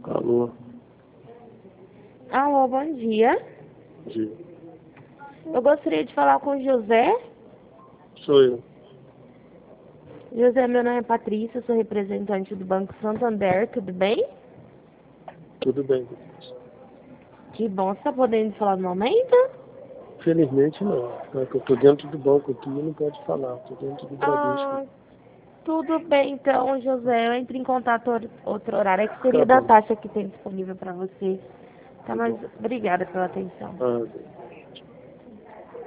Alô, Alô, bom dia. dia. Eu gostaria de falar com o José. Sou eu. José, meu nome é Patrícia, sou representante do Banco Santander, tudo bem? Tudo bem. Que bom, você está podendo falar no momento? Felizmente não. É que eu tô dentro do banco aqui e não pode falar. Tô dentro do Bradesco. Ah, tudo bem então, José. Eu entro em contato outro horário, é que seria Tá da bom. taxa que tem disponível para você. Tá, Tá mas bom. obrigada pela atenção. Ah,